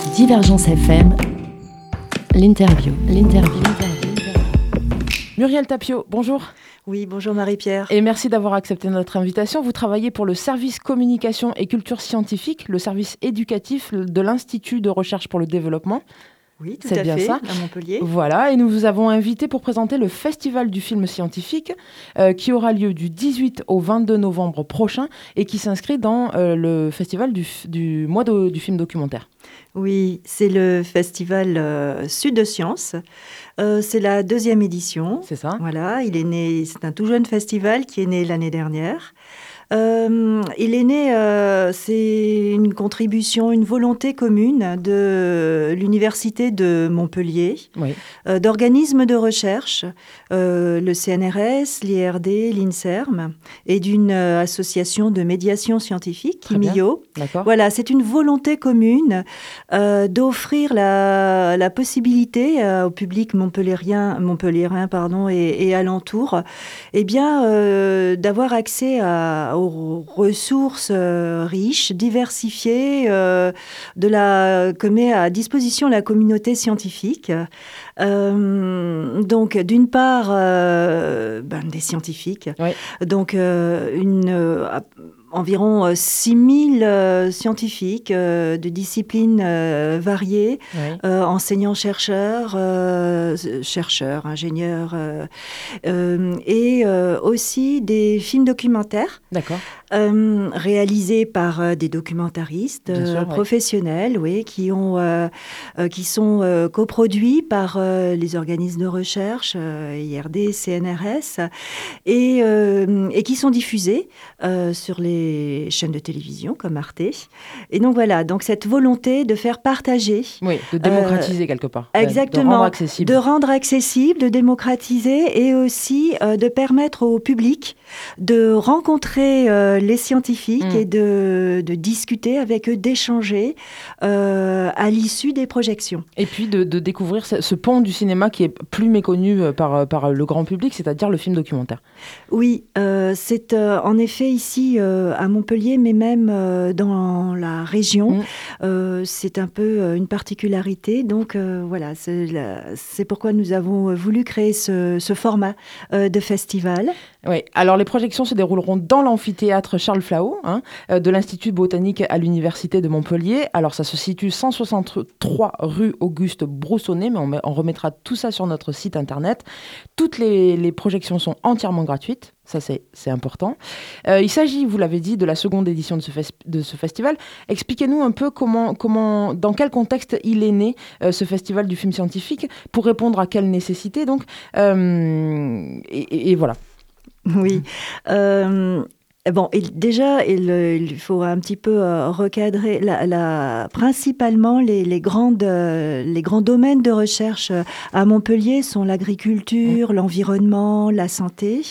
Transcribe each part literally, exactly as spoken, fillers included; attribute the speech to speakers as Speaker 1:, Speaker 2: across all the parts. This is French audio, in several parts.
Speaker 1: Divergence F M, l'interview. L'interview.
Speaker 2: Muriel Tapio, bonjour.
Speaker 3: Oui, bonjour Marie-Pierre.
Speaker 2: Et merci d'avoir accepté notre invitation. Vous travaillez pour le service communication et culture scientifique, le service éducatif de l'Institut de recherche pour le développement.
Speaker 3: Oui, tout
Speaker 2: C'est
Speaker 3: à
Speaker 2: bien
Speaker 3: fait,
Speaker 2: ça.
Speaker 3: à Montpellier.
Speaker 2: Voilà, et nous vous avons invité pour présenter le Festival du film scientifique euh, qui aura lieu du dix-huit au vingt-deux novembre prochain et qui s'inscrit dans euh, le festival du, du mois de, du film documentaire.
Speaker 3: Oui, c'est le festival euh, Sud de Sciences. Euh, c'est la deuxième édition.
Speaker 2: C'est ça.
Speaker 3: Voilà, il est né, c'est un tout jeune festival qui est né l'année dernière. Euh, il est né, euh, c'est une contribution, une volonté commune de l'Université de Montpellier,
Speaker 2: Oui.
Speaker 3: euh, d'organismes de recherche, euh, le C N R S, l'I R D, l'INSERM, et d'une euh, association de médiation scientifique,
Speaker 2: Très bien.
Speaker 3: Kimio.
Speaker 2: D'accord.
Speaker 3: Voilà, c'est une volonté commune euh, d'offrir la, la possibilité euh, au public montpellierien, montpellierin pardon, et, et alentour, eh bien, euh, d'avoir accès à aux ressources euh, riches, diversifiées, euh, de la, que met à disposition la communauté scientifique. Euh, donc, d'une part, euh, ben, des scientifiques.
Speaker 2: Oui.
Speaker 3: Donc, euh, une... Euh, environ euh, six mille euh, scientifiques euh, de disciplines euh, variées,
Speaker 2: Oui.
Speaker 3: euh, enseignants-chercheurs, euh, chercheurs, ingénieurs, euh, euh, et euh, aussi des films documentaires.
Speaker 2: D'accord.
Speaker 3: Euh, réalisés par euh, des documentaristes
Speaker 2: Bien sûr,
Speaker 3: euh,
Speaker 2: oui.
Speaker 3: professionnels, oui, qui ont, euh, euh, qui sont euh, coproduits par euh, les organismes de recherche, euh, I R D, C N R S, et, euh, et qui sont diffusés euh, sur les chaînes de télévision comme Arte. Et donc voilà, donc cette volonté de faire partager.
Speaker 2: Oui, de démocratiser euh, quelque part.
Speaker 3: Exactement.
Speaker 2: De rendre accessible.
Speaker 3: De rendre accessible, de démocratiser et aussi euh, de permettre au public de rencontrer euh, les scientifiques mmh. et de, de discuter avec eux, d'échanger euh, à l'issue des projections.
Speaker 2: Et puis de, de découvrir ce, ce pan du cinéma qui est plus méconnu par, par le grand public, c'est-à-dire le film documentaire.
Speaker 3: Oui, euh, c'est euh, en effet ici euh, à Montpellier, mais même euh, dans la région, mmh. euh, c'est un peu euh, une particularité. Donc euh, voilà, c'est, la, c'est pourquoi nous avons voulu créer ce, ce format euh, de festival.
Speaker 2: Oui, alors les projections se dérouleront dans l'amphithéâtre Charles Flahault, hein, de l'Institut botanique à l'Université de Montpellier. Alors ça se situe cent soixante-trois rue Auguste Broussonnet, mais on, met, on remettra tout ça sur notre site internet. Toutes les, les projections sont entièrement gratuites, ça c'est, c'est important. Euh, il s'agit, vous l'avez dit, de la seconde édition de ce, fes- de ce festival. Expliquez-nous un peu comment, comment, dans quel contexte il est né, euh, ce festival du film scientifique, pour répondre à quelle nécessité, donc, euh, et, et, et voilà.
Speaker 3: Oui. Euh, bon, et déjà, il, il faut un petit peu euh, recadrer. La, la, principalement, les, les, grandes, euh, les grands domaines de recherche à Montpellier sont l'agriculture, mmh. l'environnement, la santé.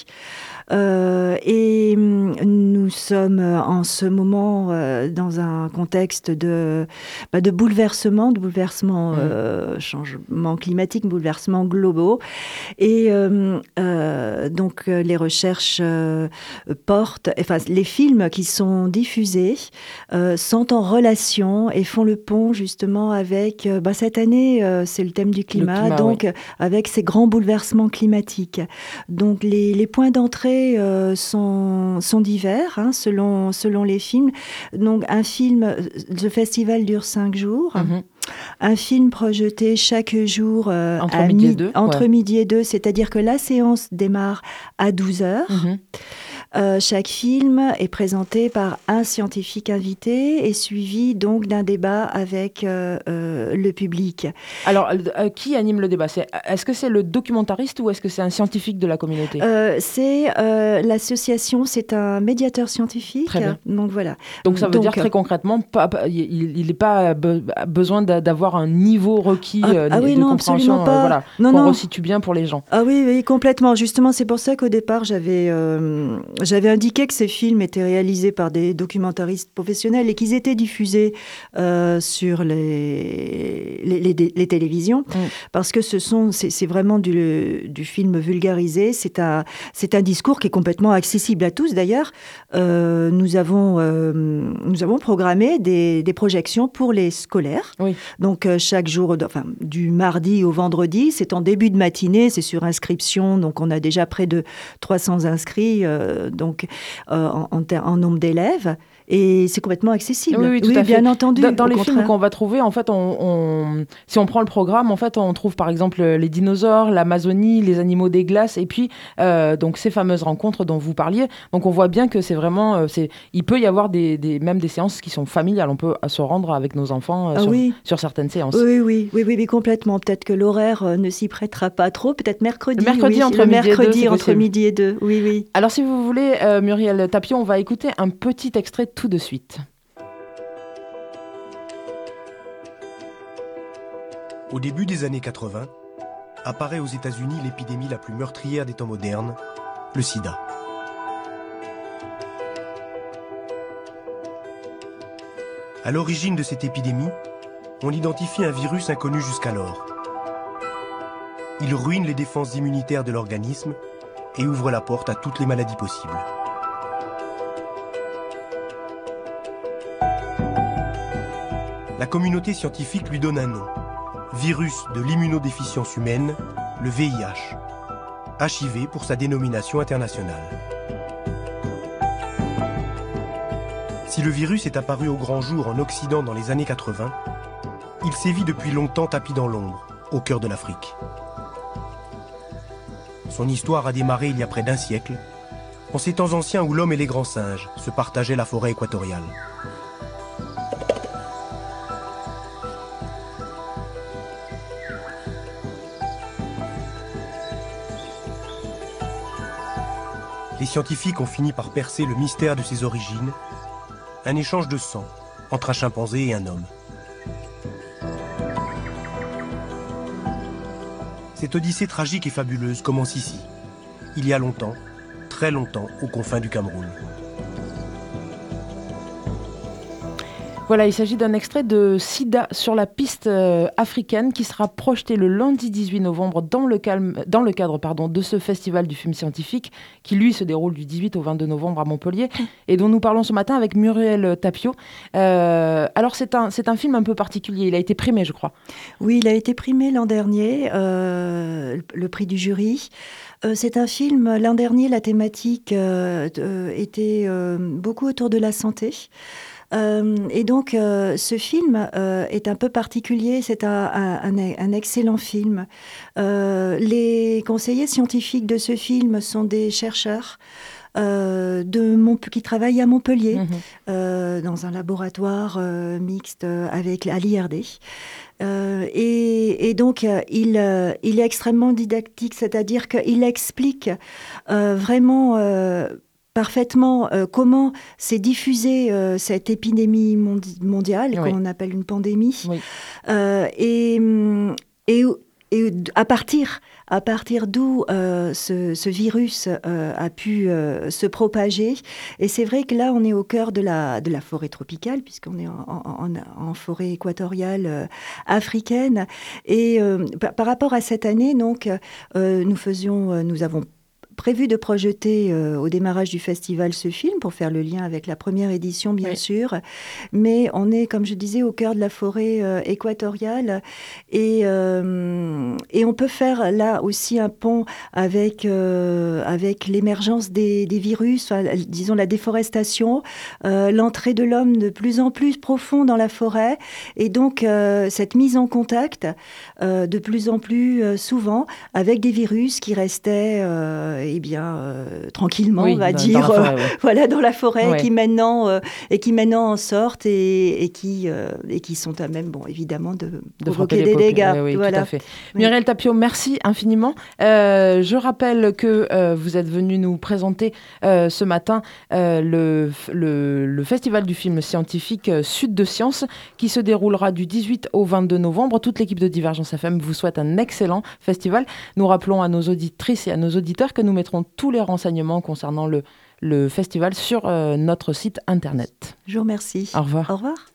Speaker 3: Euh, et nous sommes en ce moment euh, dans un contexte de, bah, de bouleversement, de bouleversement, euh, changement climatique, bouleversements globaux. Et euh, euh, donc les recherches euh, portent, enfin les films qui sont diffusés euh, sont en relation et font le pont justement avec, euh, bah, cette année euh, c'est le thème du climat,
Speaker 2: le climat
Speaker 3: donc
Speaker 2: oui.
Speaker 3: avec ces grands bouleversements climatiques. Donc les, les points d'entrée Euh, sont, sont divers hein, selon, selon les films. Donc un film, le festival dure cinq jours. Mm-hmm. Un film projeté chaque jour euh,
Speaker 2: entre,
Speaker 3: à
Speaker 2: midi
Speaker 3: mi-
Speaker 2: et deux,
Speaker 3: entre
Speaker 2: ouais.
Speaker 3: midi et deux, c'est-à-dire que la séance démarre à douze heures. Mm-hmm. Euh, chaque film est présenté par un scientifique invité et suivi donc d'un débat avec euh, euh, le public.
Speaker 2: Alors, euh, qui anime le débat ? c'est, Est-ce que c'est le documentariste ou est-ce que c'est un scientifique de la communauté ?
Speaker 3: euh, C'est euh, l'association, c'est un médiateur scientifique.
Speaker 2: Très bien.
Speaker 3: Donc voilà.
Speaker 2: Donc ça veut donc, dire très concrètement, pas, pas, il n'est pas be, besoin d'avoir un niveau requis
Speaker 3: ah,
Speaker 2: euh,
Speaker 3: ah oui,
Speaker 2: de
Speaker 3: non,
Speaker 2: compréhension,
Speaker 3: pas.
Speaker 2: Euh, voilà,
Speaker 3: non,
Speaker 2: qu'on
Speaker 3: non.
Speaker 2: resitue bien pour les gens.
Speaker 3: Ah oui, oui, complètement. Justement, c'est pour ça qu'au départ, j'avais... Euh, j'avais indiqué que ces films étaient réalisés par des documentaristes professionnels et qu'ils étaient diffusés euh, sur les, les, les, les télévisions, mmh. parce que ce sont, c'est, c'est vraiment du, du film vulgarisé. C'est un, c'est un discours qui est complètement accessible à tous. D'ailleurs, euh, nous, avons, euh, nous avons programmé des, des projections pour les scolaires. Oui. Donc, euh, chaque jour, enfin, du mardi au vendredi, c'est en début de matinée, c'est sur inscription. Donc, on a déjà près de trois cents inscrits euh, donc, euh, en, en, en nombre d'élèves. Et c'est complètement accessible.
Speaker 2: Oui, oui, tout
Speaker 3: oui
Speaker 2: à
Speaker 3: bien
Speaker 2: fait.
Speaker 3: entendu.
Speaker 2: Dans, dans les
Speaker 3: contraire.
Speaker 2: films qu'on va trouver, en fait, on, on, si on prend le programme, en fait, on trouve par exemple les dinosaures, l'Amazonie, les animaux des glaces, et puis euh, donc ces fameuses rencontres dont vous parliez. Donc on voit bien que c'est vraiment, c'est, il peut y avoir des, des, même des séances qui sont familiales. On peut se rendre avec nos enfants euh,
Speaker 3: ah,
Speaker 2: sur,
Speaker 3: oui.
Speaker 2: sur certaines séances.
Speaker 3: Oui, oui, oui, oui, oui, complètement. Peut-être que l'horaire euh, ne s'y prêtera pas trop. Peut-être mercredi.
Speaker 2: Le mercredi
Speaker 3: oui,
Speaker 2: entre
Speaker 3: le
Speaker 2: midi
Speaker 3: mercredi
Speaker 2: et deux,
Speaker 3: entre midi et deux. Oui, oui.
Speaker 2: Alors si vous voulez, euh, Muriel Tapio, on va écouter un petit extrait tout de suite.
Speaker 4: Au début des années quatre-vingts, apparaît aux États-Unis l'épidémie la plus meurtrière des temps modernes, le sida. À l'origine de cette épidémie, on identifie un virus inconnu jusqu'alors. Il ruine les défenses immunitaires de l'organisme et ouvre la porte à toutes les maladies possibles. La communauté scientifique lui donne un nom. Virus de l'immunodéficience humaine, le V I H. H I V pour sa dénomination internationale. Si le virus est apparu au grand jour en Occident dans les années quatre-vingts, il sévit depuis longtemps tapi dans l'ombre, au cœur de l'Afrique. Son histoire a démarré il y a près d'un siècle, en ces temps anciens où l'homme et les grands singes se partageaient la forêt équatoriale. Les scientifiques ont fini par percer le mystère de ses origines, un échange de sang entre un chimpanzé et un homme. Cette odyssée tragique et fabuleuse commence ici, il y a longtemps, très longtemps, aux confins du Cameroun.
Speaker 2: Voilà, il s'agit d'un extrait de Sida sur la piste euh, africaine qui sera projeté le lundi dix-huit novembre dans le, calme, dans le cadre pardon, de ce festival du film scientifique qui, lui, se déroule du dix-huit au vingt-deux novembre à Montpellier et dont nous parlons ce matin avec Muriel Tapio. Euh, alors, c'est un, c'est un film un peu particulier. Il a été primé, je crois.
Speaker 3: Oui, il a été primé l'an dernier, euh, le prix du jury. Euh, c'est un film, l'an dernier, la thématique euh, euh, était euh, beaucoup autour de la santé. Euh, et donc, euh, ce film euh, est un peu particulier. C'est un, un, un excellent film. Euh, les conseillers scientifiques de ce film sont des chercheurs euh, de Mont- qui travaillent à Montpellier, mmh. euh, dans un laboratoire euh, mixte avec à l'I R D. Euh, et, et donc, euh, il, euh, il est extrêmement didactique, c'est-à-dire qu'il explique euh, vraiment... Euh, parfaitement euh, comment s'est diffusée euh, cette épidémie mondi- mondiale, oui. qu'on appelle une pandémie, oui. euh, et, et, et à partir, à partir d'où euh, ce, ce virus euh, a pu euh, se propager. Et c'est vrai que là, on est au cœur de la, de la forêt tropicale, puisqu'on est en, en, en forêt équatoriale euh, africaine. Et euh, par, par rapport à cette année, donc, euh, nous faisions, euh, nous avons prévu de projeter euh, au démarrage du festival ce film pour faire le lien avec la première édition, bien oui. sûr. Mais on est, comme je disais, au cœur de la forêt euh, équatoriale et, euh, et on peut faire là aussi un pont avec, euh, avec l'émergence des, des virus, enfin, disons la déforestation, euh, l'entrée de l'homme de plus en plus profond dans la forêt et donc euh, cette mise en contact euh, de plus en plus euh, souvent avec des virus qui restaient euh, eh bien, euh, tranquillement, oui, on va
Speaker 2: dans,
Speaker 3: dire,
Speaker 2: dans forêt,
Speaker 3: euh,
Speaker 2: ouais.
Speaker 3: voilà, dans la forêt,
Speaker 2: ouais.
Speaker 3: qui maintenant, euh, et qui maintenant en sortent et, et, qui, euh, et qui sont à même, bon, évidemment, de,
Speaker 2: de
Speaker 3: provoquer des dégâts.
Speaker 2: Oui, oui,
Speaker 3: voilà.
Speaker 2: tout à fait. Oui. Muriel Tapio, merci infiniment. Euh, je rappelle que euh, vous êtes venue nous présenter euh, ce matin euh, le, le, le festival du film scientifique euh, Sud de Science qui se déroulera du dix-huit au vingt-deux novembre. Toute l'équipe de Divergence F M vous souhaite un excellent festival. Nous rappelons à nos auditrices et à nos auditeurs que nous mettrons tous les renseignements concernant le le festival sur euh, notre site internet.
Speaker 3: Je vous remercie.
Speaker 2: Au revoir.
Speaker 3: Au revoir.